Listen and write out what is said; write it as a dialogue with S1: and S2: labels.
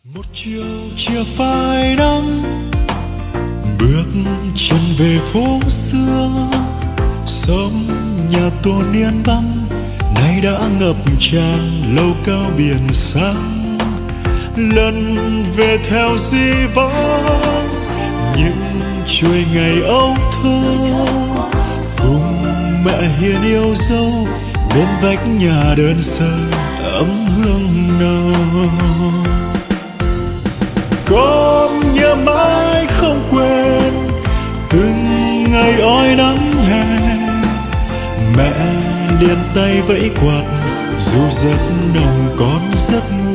S1: Một chiều chia phai nắng, bước chân về phố xưa, sớm nhà tô niên băng nay đã ngập tràn lâu cao biển xa. Lần về theo di vãng những chuỗi ngày âu thơ, cùng mẹ hiền yêu dấu bên vách nhà đơn sơ ấm hương nào. Con nhớ mãi không quên từng ngày oi nắng hè, mẹ liền tay vẫy quạt dù rất nồng con rất